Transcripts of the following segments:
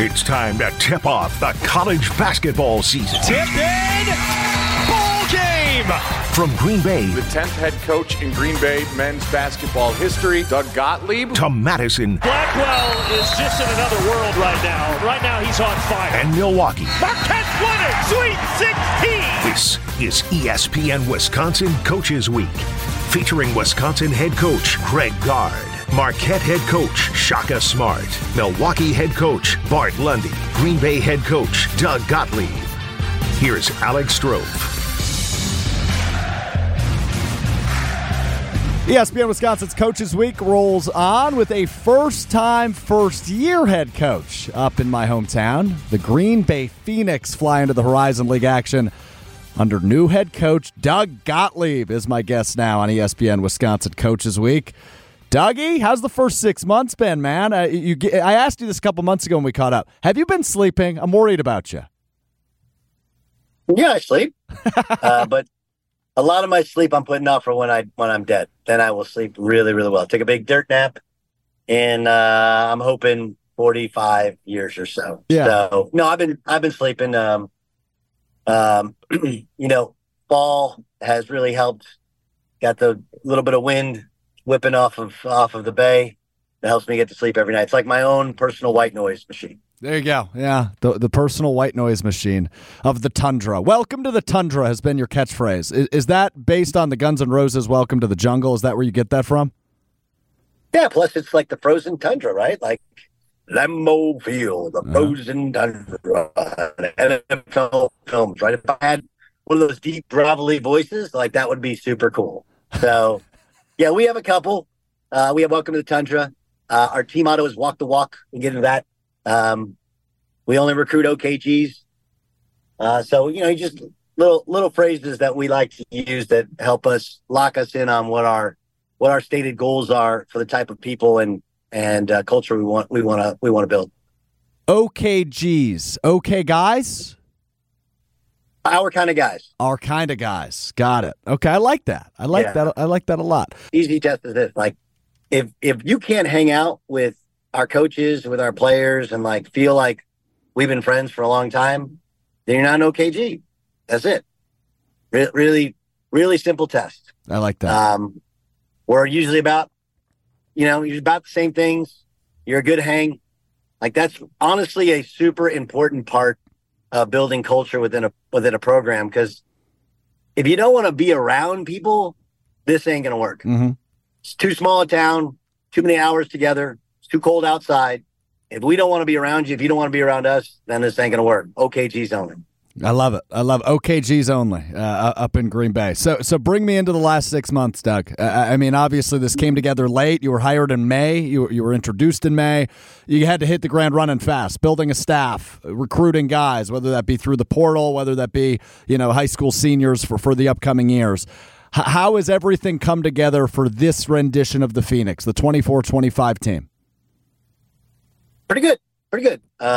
It's time to tip off the college basketball season. Tipped in! Ball game! From Green Bay, The 10th head coach in Green Bay men's basketball history, Doug Gottlieb. to Madison Blackwell is just in another world right now. Right now, he's on fire. and Milwaukee. Marquette's won it! Sweet 16! This is ESPN Wisconsin Coaches Week, featuring Wisconsin head coach Craig Gard, Marquette head coach Shaka Smart, Milwaukee head coach Bart Lundy, Green Bay head coach Doug Gottlieb. Here's Alex Strofe. ESPN Wisconsin's Coaches Week rolls on with a first-time, first-year head coach up in my hometown. The Green Bay Phoenix fly into the Horizon League action under new head coach Doug Gottlieb is my guest now on ESPN Wisconsin Coaches Week. Dougie, how's the first 6 months been, man? I asked you this a couple months ago when we caught up. Have you been sleeping? I'm worried about you. Yeah, I sleep, but a lot of my sleep I'm putting off for when I'm dead. Then I will sleep really, really well. Take a big dirt nap, and I'm hoping 45 years or so. Yeah. So no, I've been sleeping. Fall has really helped. Got the little bit of wind whipping off of the bay. That helps me get to sleep every night. It's like my own personal white noise machine. There you go. Yeah, the personal white noise machine of the Tundra. Welcome to the Tundra has been your catchphrase. Is that based on the Guns N' Roses' Welcome to the Jungle? Is that where you get that from? Yeah, plus it's like the frozen tundra, right? Like Lambeau Field, the frozen tundra, NFL films, right? If I had one of those deep, gravelly voices, like that would be super cool. So, yeah, we have a couple. We have Welcome to the Tundra. Our team motto is Walk the Walk. We get into that. We only recruit OKGs. So, just little phrases that we like to use that help us lock us in on what our stated goals are for the type of people and culture we want to build. OKGs. Okay, guys? Our kind of guys. Our kind of guys. Got it. Okay, I like that. I like that. I like that a lot. Easy test is this. Like, if you can't hang out with our coaches, with our players, and like feel like we've been friends for a long time, then you're not an OKG. That's it. Really, really simple test. I like that. We're usually about, you're about the same things. You're a good hang. Like that's honestly a super important part of building culture within a program. Because if you don't want to be around people, this ain't gonna work. Mm-hmm. It's too small a town, too many hours together. It's too cold outside. If we don't want to be around you, if you don't want to be around us, then this ain't going to work. OKG's only. I love it. I love OKG's only up in Green Bay. So bring me into the last 6 months, Doug. I mean, obviously this came together late. You were hired in May. You were introduced in May. You had to hit the ground running fast, building a staff, recruiting guys, whether that be through the portal, whether that be, high school seniors for the upcoming years. How has everything come together for this rendition of the Phoenix, the 24-25 team? Pretty good.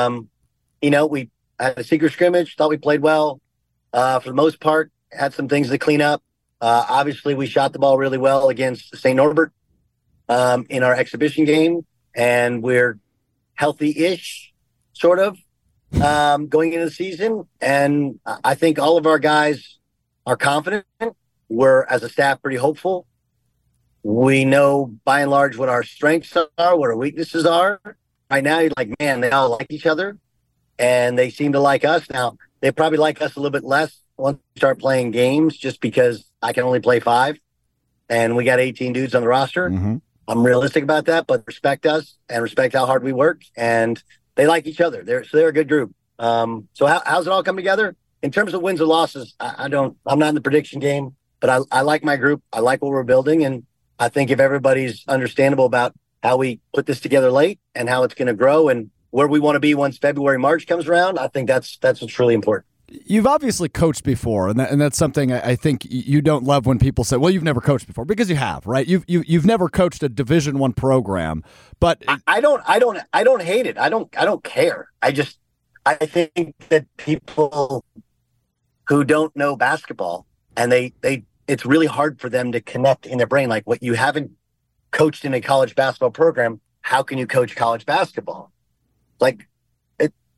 We had a secret scrimmage, thought we played well. For the most part, had some things to clean up. Obviously, we shot the ball really well against St. Norbert in our exhibition game, and we're healthy-ish, sort of, going into the season. And I think all of our guys are confident. We're, as a staff, pretty hopeful. We know, by and large, what our strengths are, what our weaknesses are. Right now, you're like, man, they all like each other, and they seem to like us. Now, they probably like us a little bit less once we start playing games, just because I can only play 5, and we got 18 dudes on the roster. Mm-hmm. I'm realistic about that, but respect us and respect how hard we work, and they like each other. They're a good group. So how's it all come together? In terms of wins or losses, I'm not in the prediction game, but I like my group. I like what we're building, and I think if everybody's understandable about how we put this together late and how it's going to grow and where we want to be once February, March comes around, I think that's what's really important. You've obviously coached before, and that's something I think you don't love when people say, "Well, you've never coached before," because you have, right? You've never coached a Division I program, but I don't hate it. I don't care. I think that people who don't know basketball and it's really hard for them to connect in their brain. Like, what you haven't coached in a college basketball program, how can you coach college basketball? Like,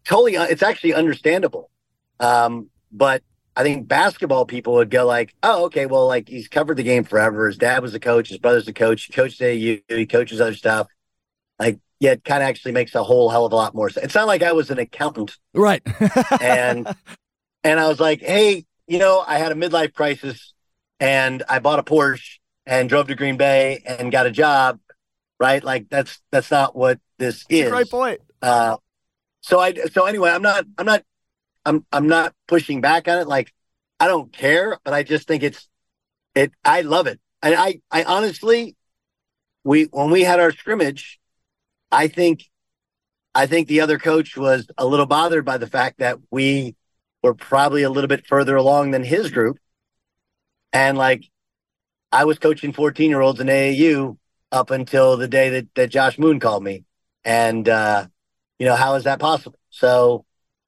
totally, it's actually understandable. But I think basketball people would go like, oh, okay, well, like he's covered the game forever. His dad was a coach. His brother's a coach. He coached at AU. He coaches other stuff. Like, yeah, it kind of actually makes a whole hell of a lot more sense. It's not like I was an accountant. Right. and I was like, hey, I had a midlife crisis and I bought a Porsche and drove to Green Bay and got a job. Right. Like that's not what this is. Great point. So anyway, I'm not pushing back on it. Like, I don't care, but I just think I love it. And I honestly, when we had our scrimmage, I think the other coach was a little bothered by the fact that we were probably a little bit further along than his group. And like, I was coaching 14-year-olds in AAU up until the day that Josh Moon called me. And, how is that possible? So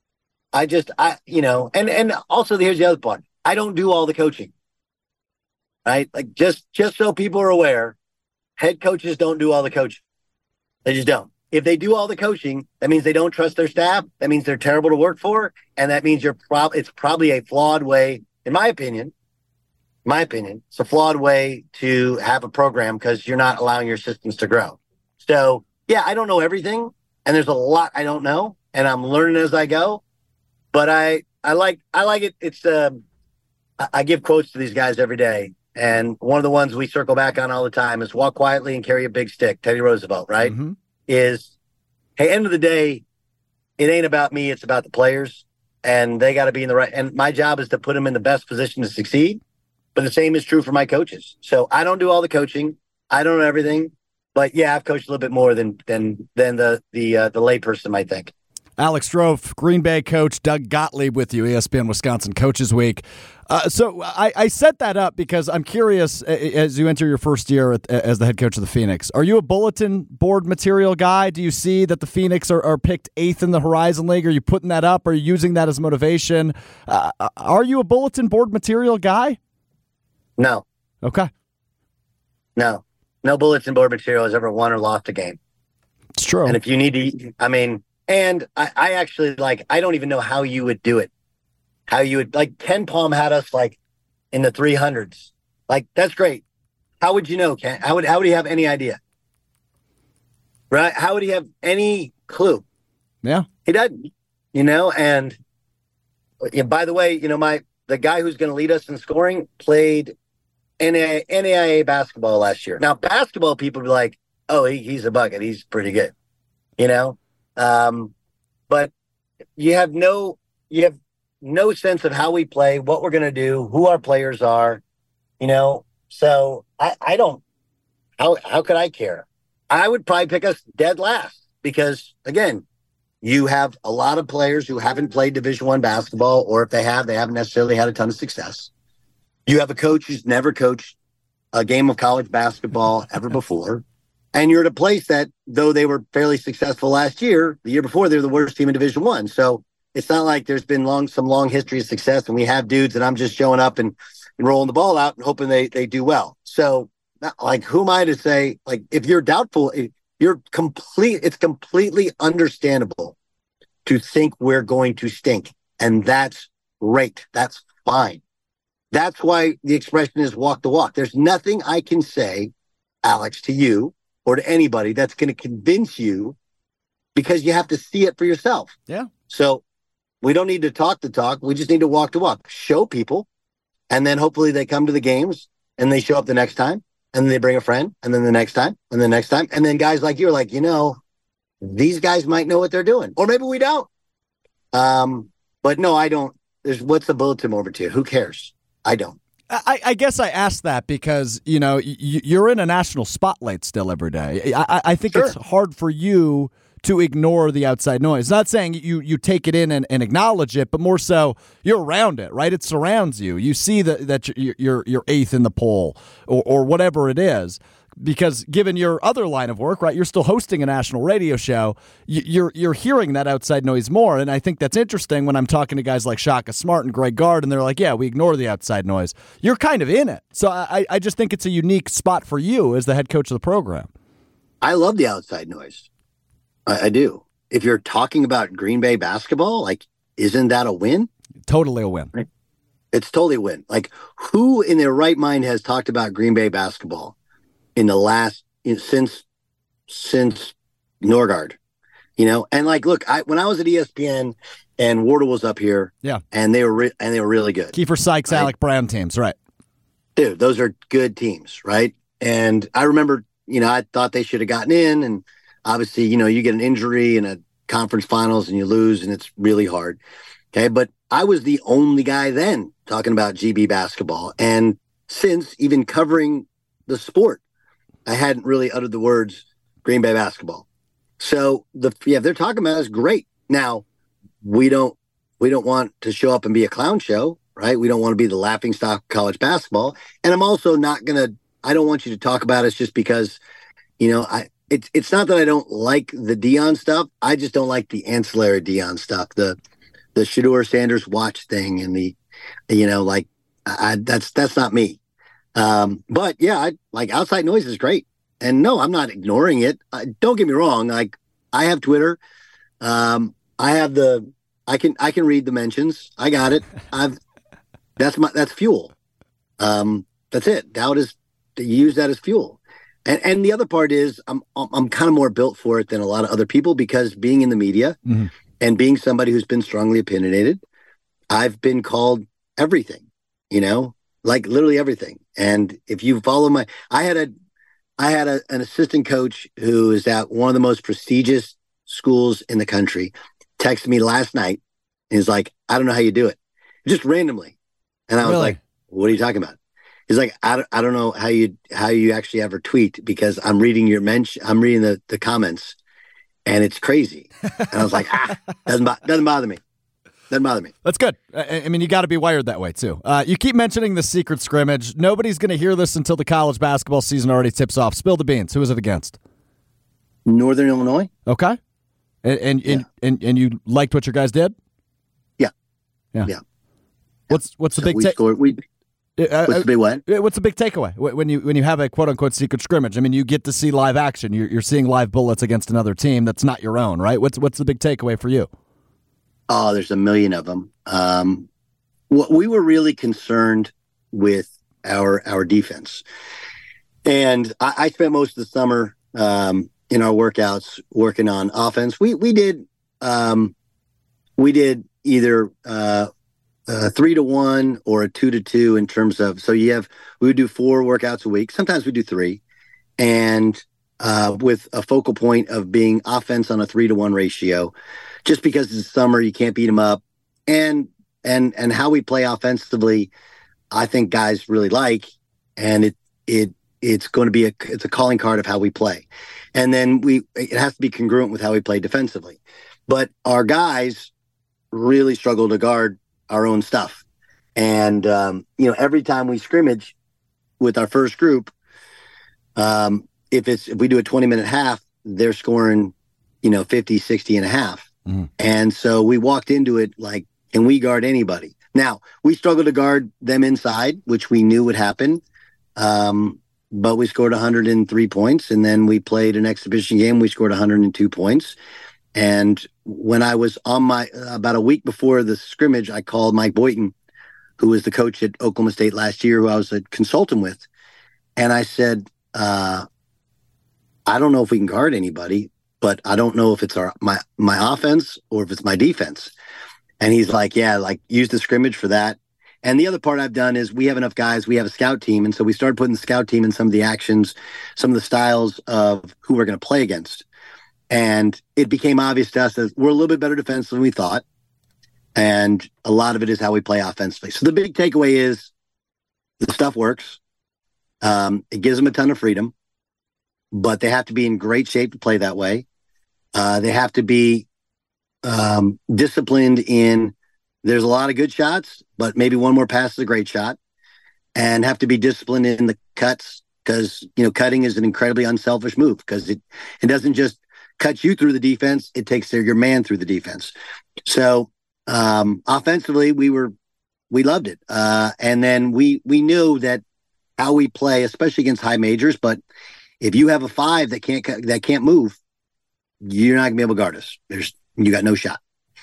and also here's the other part. I don't do all the coaching, right? Like just so people are aware, head coaches don't do all the coaching. They just don't. If they do all the coaching, that means they don't trust their staff. That means they're terrible to work for. And that means it's probably a flawed way, in my opinion, it's a flawed way to have a program because you're not allowing your systems to grow. So yeah, I don't know everything. And there's a lot I don't know. And I'm learning as I go. But I like it. It's I give quotes to these guys every day. And one of the ones we circle back on all the time is walk quietly and carry a big stick. Teddy Roosevelt, right? Mm-hmm. Is, hey, end of the day, it ain't about me. It's about the players. And they got to be in the right. And my job is to put them in the best position to succeed. But the same is true for my coaches. So I don't do all the coaching. I don't know everything. But yeah, I've coached a little bit more than the layperson might think. Alex Strofe, Green Bay coach, Doug Gottlieb with you, ESPN Wisconsin Coaches Week. So I set that up because I'm curious, as you enter your first year as the head coach of the Phoenix, are you a bulletin board material guy? Do you see that the Phoenix are picked 8th in the Horizon League? Are you putting that up? Are you using that as motivation? Are you a bulletin board material guy? No. Okay. No bulletin board material has ever won or lost a game. It's true. And if you need to, and I actually, I don't even know how you would do it. How you would, Ken Palm had us, in the 300s. That's great. How would you know, Ken? How would he have any idea? Right? How would he have any clue? Yeah. He doesn't, and by the way, the guy who's going to lead us in scoring played NAIA basketball last year. Now, basketball people be like, oh, he's a bucket. He's pretty good, but you have no sense of how we play, what we're going to do, who our players are, so I don't, how could I care? I would probably pick us dead last because, again, you have a lot of players who haven't played Division I basketball, or if they haven't necessarily had a ton of success. You have a coach who's never coached a game of college basketball ever before. And you're at a place that, though they were fairly successful last year, the year before, they were the worst team in Division I. So it's not like there's been some long history of success and we have dudes and I'm just showing up and rolling the ball out and hoping they do well. So who am I to say, if you're doubtful, it's completely understandable to think we're going to stink. And that's great. That's fine. That's why the expression is walk the walk. There's nothing I can say, Alex, to you or to anybody that's going to convince you, because you have to see it for yourself. Yeah. So we don't need to talk the talk. We just need to walk the walk, show people. And then hopefully they come to the games and they show up the next time and then they bring a friend and then the next time and the next time. And then guys like you are like, these guys might know what they're doing, or maybe we don't. But no, I don't. What's the bulletin board to you? Who cares? I don't. I guess I asked that because, you're in a national spotlight still every day. I think It's hard for you to ignore the outside noise. Not saying you take it in and acknowledge it, but more so you're around it, right? It surrounds you. You see that you're 8th in the poll or whatever it is. Because given your other line of work, right, you're still hosting a national radio show, you're hearing that outside noise more. And I think that's interesting when I'm talking to guys like Shaka Smart and Greg Gard, and they're like, yeah, we ignore the outside noise. You're kind of in it. So I just think it's a unique spot for you as the head coach of the program. I love the outside noise. I do. if you're talking about Green Bay basketball, like, isn't that a win? Totally a win. It's totally a win. Like, who in their right mind has talked about Green Bay basketball in the last since Norgard? And like, look, when I was at ESPN and Wardle was up here, yeah, and they were really good. Kiefer Sykes, right? Alec Brown teams, right? Dude, those are good teams, right? And I remember, I thought they should have gotten in, and obviously, you get an injury in a conference finals and you lose, and it's really hard. Okay, but I was the only guy then talking about GB basketball, and since even covering the sport, I hadn't really uttered the words Green Bay basketball. So if they're talking about it, it's great. Now, we don't want to show up and be a clown show, right? We don't want to be the laughingstock of college basketball. And I'm also I don't want you to talk about us just because, it's not that I don't like the Deion stuff. I just don't like the ancillary Deion stuff, the Shedeur Sanders watch thing and that's not me. But yeah, outside noise is great. And no, I'm not ignoring it. Don't get me wrong. Like, I have Twitter. I can read the mentions. I got it. That's fuel. That's it. Doubt is to use that as fuel. And the other part is I'm kind of more built for it than a lot of other people, because being in the media and being somebody who's been strongly opinionated, I've been called everything, like literally everything. And if you follow I had an assistant coach who is at one of the most prestigious schools in the country, texted me last night and he's like, I don't know how you do it, just randomly. And I was like, what are you talking about? He's like, I don't know how you actually ever tweet, because I'm reading I'm reading the comments and it's crazy. And I was like, doesn't bother me. Doesn't bother me. That's good. I mean, you got to be wired that way, too. You keep mentioning the secret scrimmage. Nobody's going to hear this until the college basketball season already tips off. Spill the beans. Who is it against? Northern Illinois. Okay. And you liked what your guys did? Yeah. What's the big takeaway? What's the big what? What's the big takeaway when you have a quote-unquote secret scrimmage? I mean, you get to see live action. You're seeing live bullets against another team that's not your own, right? What's the big takeaway for you? Oh, there's a million of them. What we were really concerned with our defense, and I spent most of the summer in our workouts working on offense. We did either 3-to-1 or a 2-to-2 in terms of, we would do 4 workouts a week. Sometimes we do 3, and with a focal point of being offense on a 3-to-1 ratio. Just because it's summer, you can't beat them up, and how we play offensively, I think guys really like, and it's going to be a calling card of how we play, and then it has to be congruent with how we play defensively. But our guys really struggle to guard our own stuff, and every time we scrimmage with our first group, if we do a 20-minute half, they're scoring 50, 60 and a half. And so we walked into it like, can we guard anybody? Now, we struggled to guard them inside, which we knew would happen. But we scored 103 points, and then we played an exhibition game. We scored 102 points. And when I was on about a week before the scrimmage, I called Mike Boynton, who was the coach at Oklahoma State last year, who I was a consultant with. And I said, I don't know if we can guard anybody, but I don't know if it's my offense or if it's my defense. And he's like, yeah, like use the scrimmage for that. And the other part I've done is we have enough guys. We have a scout team. And so we started putting the scout team in some of the actions, some of the styles of who we're going to play against. And it became obvious to us that we're a little bit better defensive than we thought. And a lot of it is how we play offensively. So the big takeaway is the stuff works. It gives them a ton of freedom, but they have to be in great shape to play that way. They have to be disciplined in there's a lot of good shots, but maybe one more pass is a great shot, and have to be disciplined in the cuts, because cutting is an incredibly unselfish move, because it doesn't just cut you through the defense, it takes your man through the defense. So offensively, we loved it, and then we knew that how we play, especially against high majors. But if you have a 5 that can't move, you're not gonna be able to guard us. You got no shot.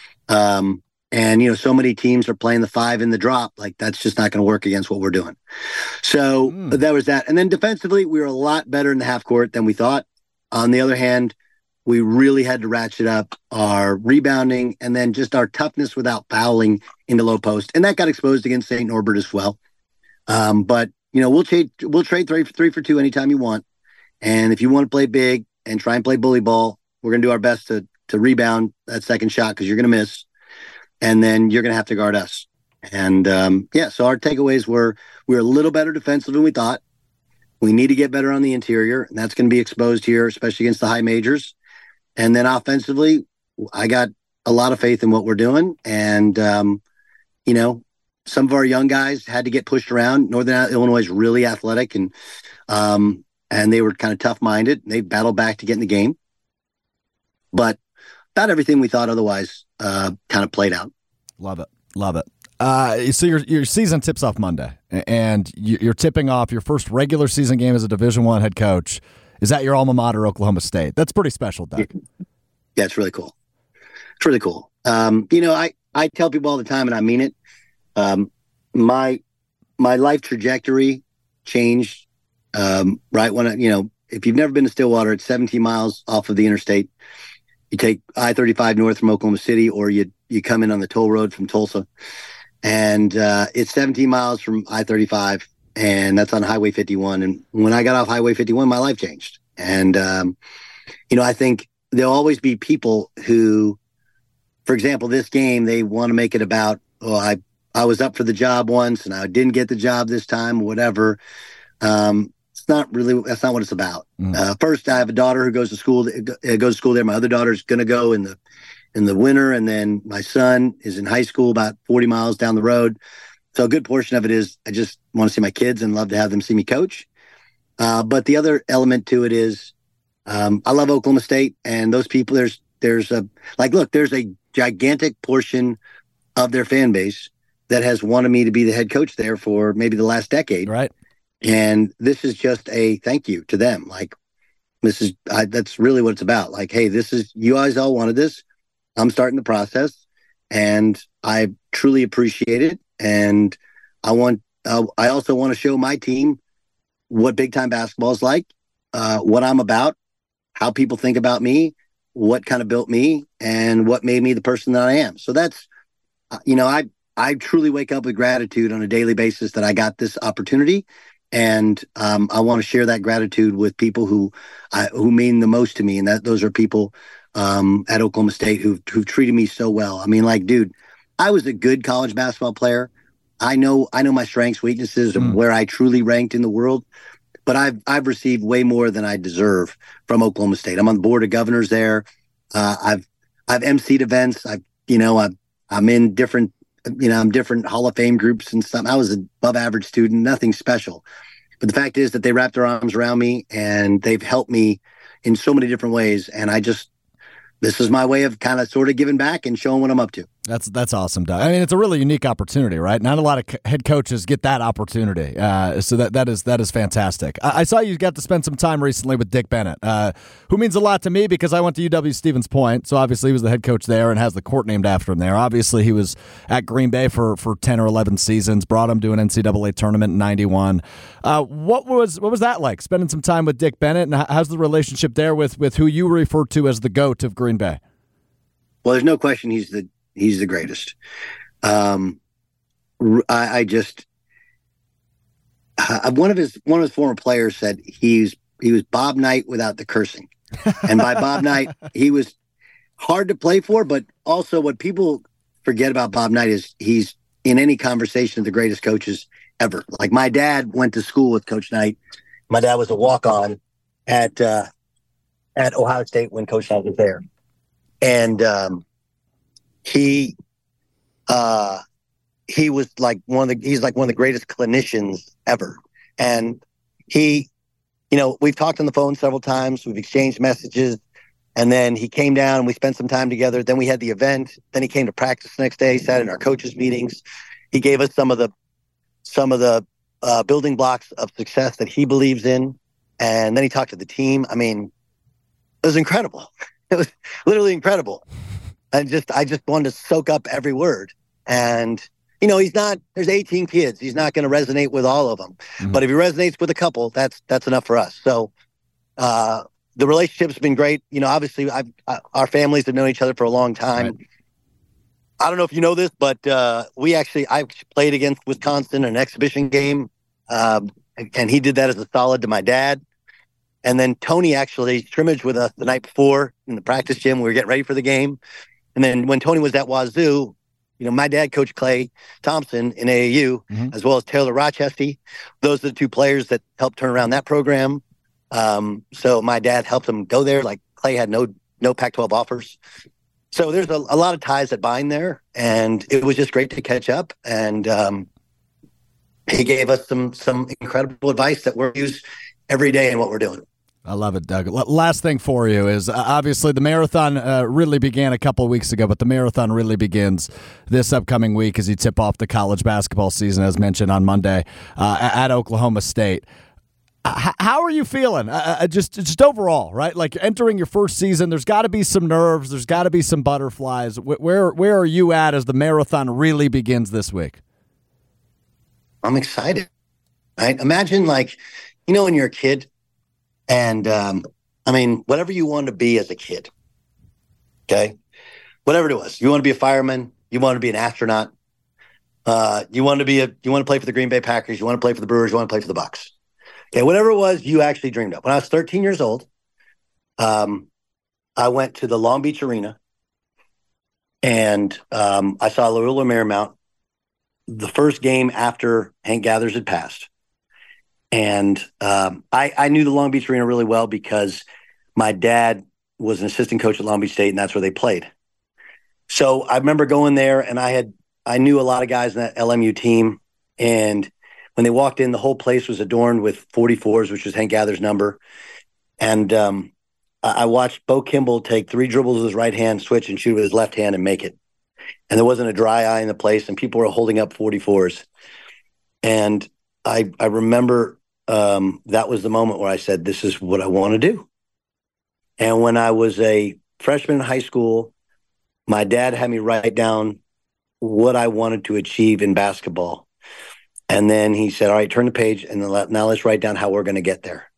And so many teams are playing the 5 in the drop. Like, that's just not going to work against what we're doing. So that was that. And then defensively, we were a lot better in the half court than we thought. On the other hand, we really had to ratchet up our rebounding and then just our toughness without fouling into low post. And that got exposed against St. Norbert as well. But we'll trade 3 for 2 anytime you want. And if you want to play big and try and play bully ball, we're going to do our best to rebound that second shot, because you're going to miss. And then you're going to have to guard us. And so our takeaways were we were a little better defensive than we thought. We need to get better on the interior, and that's going to be exposed here, especially against the high majors. And then offensively, I got a lot of faith in what we're doing. And, some of our young guys had to get pushed around. Northern Illinois is really athletic, and they were kind of tough-minded. They battled back to get in the game. But about everything we thought otherwise kind of played out. Love it. So your season tips off Monday, and you're tipping off your first regular season game as a Division I head coach. Is that your alma mater, Oklahoma State? That's pretty special, Doug. Yeah, it's really cool. It's really cool. I tell people all the time, and I mean it. My life trajectory changed right when if you've never been to Stillwater, it's 17 miles off of the interstate. You take I-35 north from Oklahoma City, or you come in on the toll road from Tulsa. And it's 17 miles from I-35, and that's on Highway 51. And when I got off Highway 51, my life changed. And, I think there'll always be people who, for example, this game, they want to make it about, I was up for the job once and I didn't get the job this time, whatever. That's not what it's about. First, I have a daughter who goes to school there. My other daughter's going to go in the winter. And then my son is in high school about 40 miles down the road. So a good portion of it is I just want to see my kids and love to have them see me coach. But the other element to it is I love Oklahoma State, and those people, there's a gigantic portion of their fan base that has wanted me to be the head coach there for maybe the last decade. Right. And this is just a thank you to them. Like, that's really what it's about. Like, hey, you guys all wanted this. I'm starting the process, and I truly appreciate it. And I also want to show my team what big time basketball is like, what I'm about, how people think about me, what kind of built me, and what made me the person that I am. So that's, I truly wake up with gratitude on a daily basis that I got this opportunity. And I want to share that gratitude with people who mean the most to me. And those are people at Oklahoma State who've treated me so well. I mean, like, dude, I was a good college basketball player. I know my strengths, weaknesses, and where I truly ranked in the world. But I've received way more than I deserve from Oklahoma State. I'm on the board of governors there. I've emceed events. I'm in different different Hall of Fame groups and stuff. I was an above average student, nothing special. But the fact is that they wrapped their arms around me, and they've helped me in so many different ways. And this is my way of kind of sort of giving back and showing what I'm up to. That's awesome, Doug. I mean, it's a really unique opportunity, right? Not a lot of head coaches get that opportunity. So that is fantastic. I saw you got to spend some time recently with Dick Bennett, who means a lot to me because I went to UW Stevens Point. So obviously he was the head coach there and has the court named after him there. Obviously he was at Green Bay for 10 or 11 seasons, brought him to an NCAA tournament in 91. What was that like, spending some time with Dick Bennett, and how's the relationship there with who you refer to as the GOAT of Green Bay? Well, there's no question he's the greatest. One of his former players said he was Bob Knight without the cursing. And by Bob Knight, he was hard to play for, but also what people forget about Bob Knight is he's in any conversation the greatest coaches ever. Like, my dad went to school with Coach Knight. My dad was a walk-on at Ohio State when Coach Knight was there. And he was like one of the greatest clinicians ever. And we've talked on the phone several times, we've exchanged messages, and then he came down and we spent some time together. Then we had the event. Then he came to practice the next day, sat in our coaches' meetings. He gave us some of the building blocks of success that he believes in. And then he talked to the team. I mean, it was incredible. It was literally incredible. I just wanted to soak up every word. And, there's 18 kids. He's not going to resonate with all of them. Mm-hmm. But if he resonates with a couple, that's enough for us. So the relationship's been great. Obviously our families have known each other for a long time. Right. I don't know if you know this, but I played against Wisconsin in an exhibition game. And he did that as a solid to my dad. And then Tony actually scrimmaged with us the night before in the practice gym. We were getting ready for the game. And then when Tony was at Wazoo, my dad coached Clay Thompson in AAU, mm-hmm. as well as Taylor Rochestie. Those are the two players that helped turn around that program. So my dad helped him go there. Like Clay had no Pac-12 offers. So there's a lot of ties that bind there. And it was just great to catch up. And he gave us some incredible advice that we're used every day in what we're doing. I love it, Doug. Last thing for you is obviously the marathon really began a couple of weeks ago, but the marathon really begins this upcoming week as you tip off the college basketball season, as mentioned on Monday at Oklahoma State. How are you feeling? Just overall, right? Like entering your first season, there's got to be some nerves. There's got to be some butterflies. Where are you at as the marathon really begins this week? I'm excited. Right? Imagine when you're a kid. And, whatever you wanted to be as a kid, okay? Whatever it was. You want to be a fireman. You want to be an astronaut. You want to play for the Green Bay Packers. You want to play for the Brewers. You want to play for the Bucks. Okay, whatever it was you actually dreamed of. When I was 13 years old, I went to the Long Beach Arena, and I saw Loyola Marymount the first game after Hank Gathers had passed. And I knew the Long Beach Arena really well because my dad was an assistant coach at Long Beach State, and that's where they played. So I remember going there, and I knew a lot of guys in that LMU team. And when they walked in, the whole place was adorned with 44s, which was Hank Gathers' number. And I watched Bo Kimball take 3 dribbles with his right hand, switch, and shoot with his left hand and make it. And there wasn't a dry eye in the place, and people were holding up 44s. And I remember that was the moment where I said, this is what I want to do. And when I was a freshman in high school, my dad had me write down what I wanted to achieve in basketball. And then he said, all right, turn the page, and now let's write down how we're going to get there.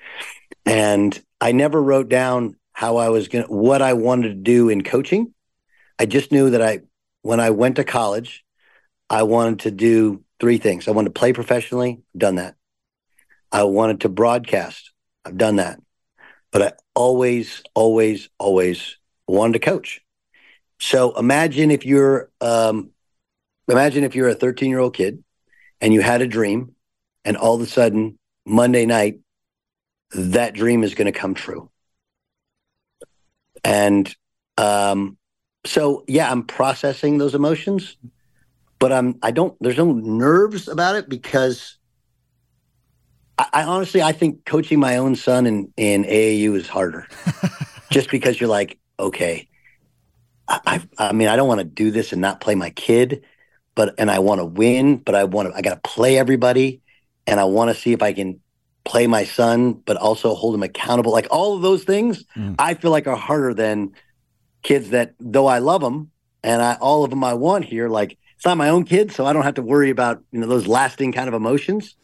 And I never wrote down what I wanted to do in coaching. I just knew that when I went to college, I wanted to do 3 things. I wanted to play professionally. I've done that. I wanted to broadcast. I've done that. But I always, always, always wanted to coach. So imagine if you're a 13-year-old kid and you had a dream, and all of a sudden Monday night, that dream is going to come true. And so I'm processing those emotions. But there's no nerves about it because I honestly think coaching my own son in AAU is harder. Just because you're like, okay, I don't want to do this and not play my kid, and I want to win, but I got to play everybody, and I want to see if I can play my son, but also hold him accountable. Like all of those things, I feel like are harder than kids that, though I love them, and all of them I want here, like, it's not my own kid, so I don't have to worry about those lasting kind of emotions.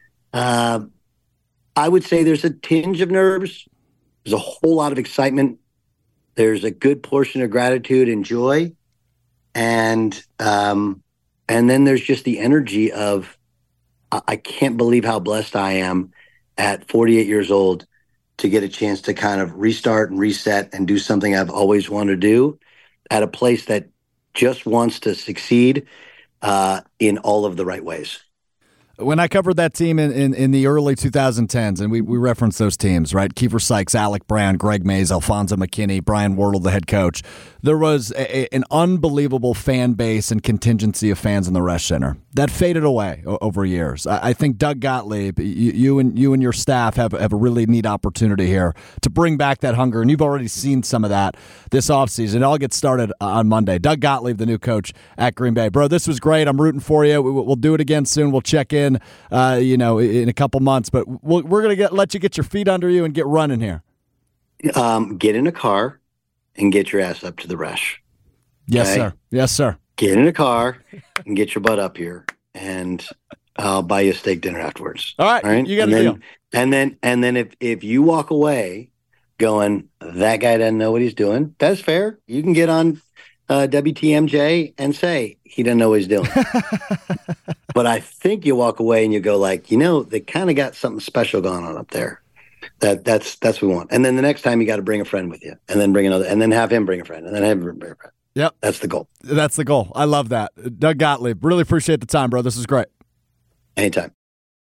I would say there's a tinge of nerves. There's a whole lot of excitement. There's a good portion of gratitude and joy, and then there's just the energy of I can't believe how blessed I am at 48 years old to get a chance to kind of restart and reset and do something I've always wanted to do at a place that just wants to succeed in all of the right ways. When I covered that team in the early 2010s, and we referenced those teams, right? Kiefer Sykes, Alec Brown, Greg Mays, Alfonso McKinney, Brian Wardle, the head coach. There was an unbelievable fan base and contingency of fans in the Resch Center. That faded away over years. I think Doug Gottlieb, you and your staff have a really neat opportunity here to bring back that hunger, and you've already seen some of that this offseason. It all gets started on Monday. Doug Gottlieb, the new coach at Green Bay. Bro, this was great. I'm rooting for you. We'll do it again soon. We'll check in, in a couple months, but we're going to let you get your feet under you and get running here. Get in a car, and get your ass up to the Resch. Yes, Okay? sir. Yes, sir. Get in a car and get your butt up here, and I'll buy you a steak dinner afterwards. All right? You got a deal. And then if you walk away going, that guy doesn't know what he's doing, that's fair. You can get on WTMJ and say he doesn't know what he's doing. But I think you walk away and you go like, they kind of got something special going on up there. That's what we want. And then the next time you got to bring a friend with you, and then bring another, and then have him bring a friend, and then have him bring a friend. Yep. That's the goal. That's the goal. I love that. Doug Gottlieb, really appreciate the time, bro. This is great. Anytime.